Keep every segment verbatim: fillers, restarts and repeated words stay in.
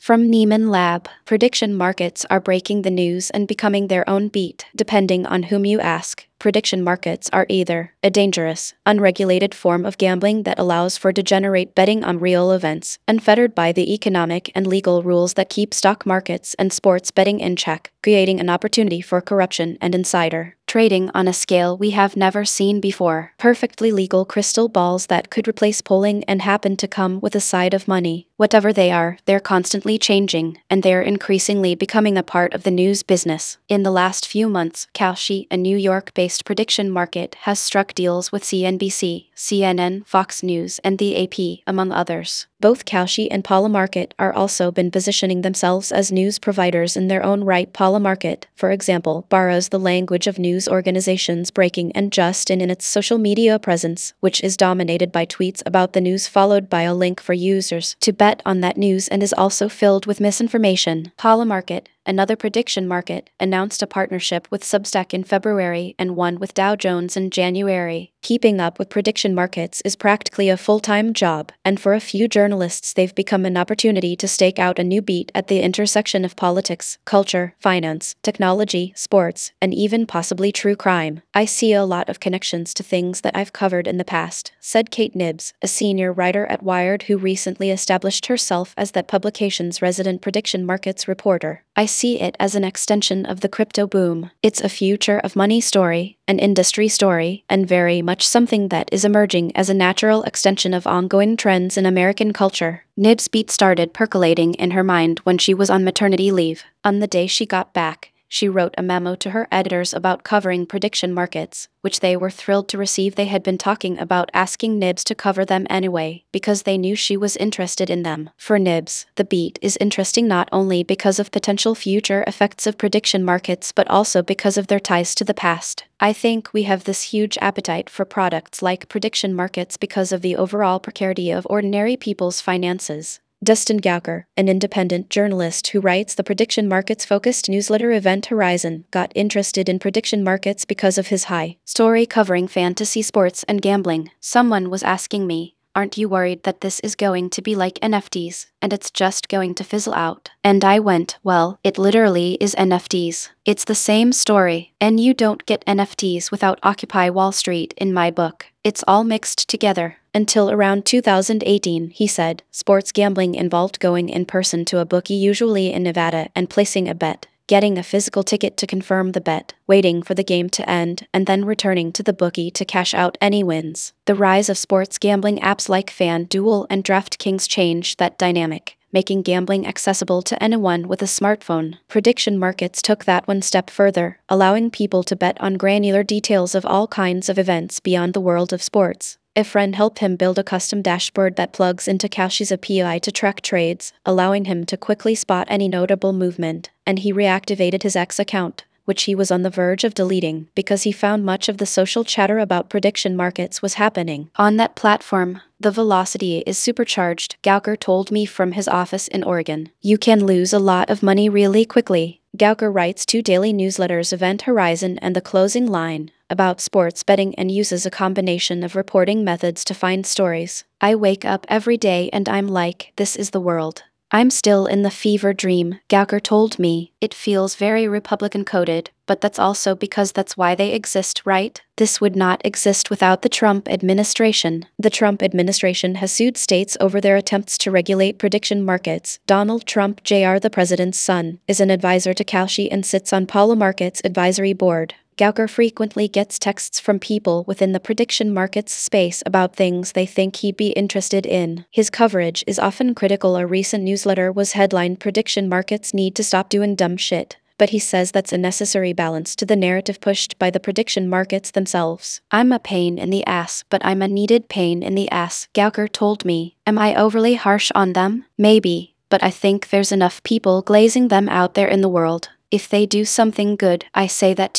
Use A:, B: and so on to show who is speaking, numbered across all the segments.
A: From Neiman Lab, prediction markets are breaking the news and becoming their own beat, depending on whom you ask. Prediction markets are either a dangerous, unregulated form of gambling that allows for degenerate betting on real events, unfettered by the economic and legal rules that keep stock markets and sports betting in check, creating an opportunity for corruption and insider trading on a scale we have never seen before. Perfectly legal crystal balls that could replace polling and happen to come with a side of money. Whatever they are, they're constantly changing, and they're increasingly becoming a part of the news business. In the last few months, Kalshi, a New York-based prediction market, has struck deals with C N B C, C N N, Fox News, and the A P, among others. Both Kalshi and Polymarket are also been positioning themselves as news providers in their own right. Polymarket, for example, borrows the language of news organizations Breaking and Justin in its social media presence, which is dominated by tweets about the news followed by a link for users to bet on that news and is also filled with misinformation. Polymarket, another prediction market, announced a partnership with Substack in February and one with Dow Jones in January. Keeping up with prediction markets is practically a full-time job, and for a few journalists they've become an opportunity to stake out a new beat at the intersection of politics, culture, finance, technology, sports, and even possibly true crime. I see a lot of connections to things that I've covered in the past, said Kate Nibbs, a senior writer at Wired who recently established herself as that publication's resident prediction markets reporter. I see it as an extension of the crypto boom. It's a future of money story, an industry story, and very much something that is emerging as a natural extension of ongoing trends in American culture. Nibbs' beat started percolating in her mind when she was on maternity leave. On the day she got back, she wrote a memo to her editors about covering prediction markets, which they were thrilled to receive. They had been talking about asking Nibbs to cover them anyway, because they knew she was interested in them. For Nibbs, the beat is interesting not only because of potential future effects of prediction markets but also because of their ties to the past. I think we have this huge appetite for products like prediction markets because of the overall precarity of ordinary people's finances. Dustin Gowker, an independent journalist who writes the prediction markets-focused newsletter Event Horizon, got interested in prediction markets because of his high story covering fantasy sports and gambling. Someone was asking me, "Aren't you worried that this is going to be like N F Ts, and it's just going to fizzle out?" And I went, well, it literally is N F Ts. It's the same story, and you don't get N F Ts without Occupy Wall Street in my book. It's all mixed together. Until around two thousand eighteen, he said, sports gambling involved going in person to a bookie, usually in Nevada, and placing a bet, getting a physical ticket to confirm the bet, waiting for the game to end, and then returning to the bookie to cash out any wins. The rise of sports gambling apps like FanDuel and DraftKings changed that dynamic, making gambling accessible to anyone with a smartphone. Prediction markets took that one step further, allowing people to bet on granular details of all kinds of events beyond the world of sports. A friend helped him build a custom dashboard that plugs into Kalshi's A P I to track trades, allowing him to quickly spot any notable movement, and he reactivated his X account, which he was on the verge of deleting because he found much of the social chatter about prediction markets was happening on that platform. The velocity is supercharged, Gowker told me from his office in Oregon. You can lose a lot of money really quickly. Gowker writes two daily newsletters, Event Horizon and The Closing Line, about sports betting and uses a combination of reporting methods to find stories. I wake up every day and I'm like, this is the world. I'm still in the fever dream, Gowker told me. It feels very Republican-coded, but that's also because that's why they exist, right? This would not exist without the Trump administration. The Trump administration has sued states over their attempts to regulate prediction markets. Donald Trump Junior, the president's son, is an advisor to Kalshi and sits on Polymarket's advisory board. Gowker frequently gets texts from people within the prediction markets space about things they think he'd be interested in. His coverage is often critical. A recent newsletter was headlined, "Prediction Markets Need to Stop Doing Dumb Shit," but he says that's a necessary balance to the narrative pushed by the prediction markets themselves. I'm a pain in the ass, but I'm a needed pain in the ass, Gowker told me. Am I overly harsh on them? Maybe, but I think there's enough people glazing them out there in the world. If they do something good, I say that too.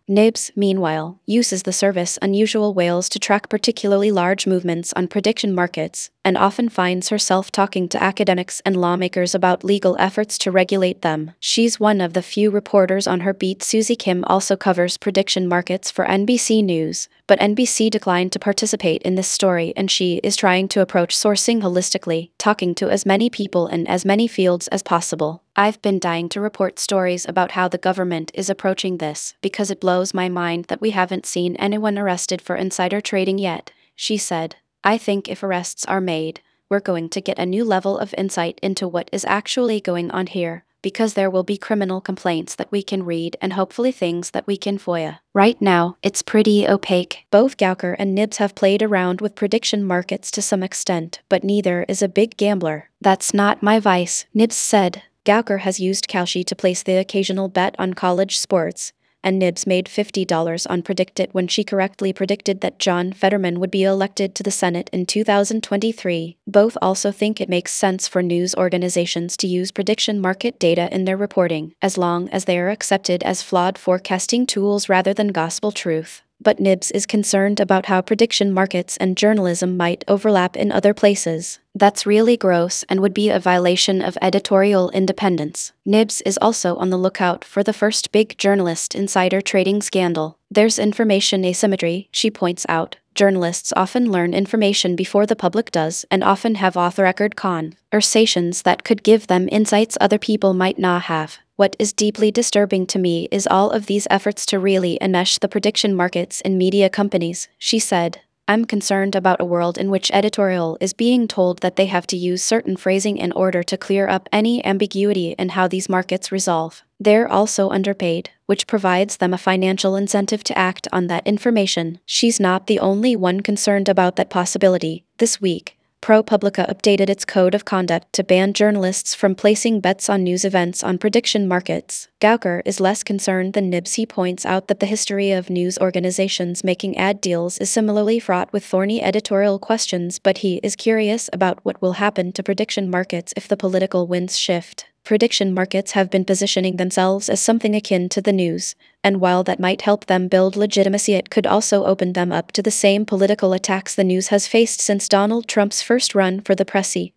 A: Nibs, meanwhile, uses the service Unusual Whales to track particularly large movements on prediction markets, and often finds herself talking to academics and lawmakers about legal efforts to regulate them. She's one of the few reporters on her beat. Susie Kim also covers prediction markets for N B C News, but N B C declined to participate in this story, and she is trying to approach sourcing holistically, talking to as many people in as many fields as possible. I've been dying to report stories about how the government is approaching this, because it blows my mind that we haven't seen anyone arrested for insider trading yet, she said. I think if arrests are made, we're going to get a new level of insight into what is actually going on here, because there will be criminal complaints that we can read and hopefully things that we can FOIA. Right now, it's pretty opaque. Both Gawker and Nibs have played around with prediction markets to some extent, but neither is a big gambler. That's not my vice, Nibs said. Gawker has used Kalshi to place the occasional bet on college sports, and Nibs made fifty dollars on PredictIt when she correctly predicted that John Fetterman would be elected to the Senate in two thousand twenty-three. Both also think it makes sense for news organizations to use prediction market data in their reporting, as long as they are accepted as flawed forecasting tools rather than gospel truth. But Nibs is concerned about how prediction markets and journalism might overlap in other places. That's really gross and would be a violation of editorial independence. Nibs is also on the lookout for the first big journalist insider trading scandal. There's information asymmetry, she points out. Journalists often learn information before the public does, and often have off-the-record conversations that could give them insights other people might not have. What is deeply disturbing to me is all of these efforts to really enmesh the prediction markets in media companies, she said. I'm concerned about a world in which editorial is being told that they have to use certain phrasing in order to clear up any ambiguity in how these markets resolve. They're also underpaid, which provides them a financial incentive to act on that information. She's not the only one concerned about that possibility. This week, ProPublica updated its code of conduct to ban journalists from placing bets on news events on prediction markets. Gawker is less concerned than Nibs. He points out that the history of news organizations making ad deals is similarly fraught with thorny editorial questions, but he is curious about what will happen to prediction markets if the political winds shift. Prediction markets have been positioning themselves as something akin to the news, and while that might help them build legitimacy, it could also open them up to the same political attacks the news has faced since Donald Trump's first run for the presidency.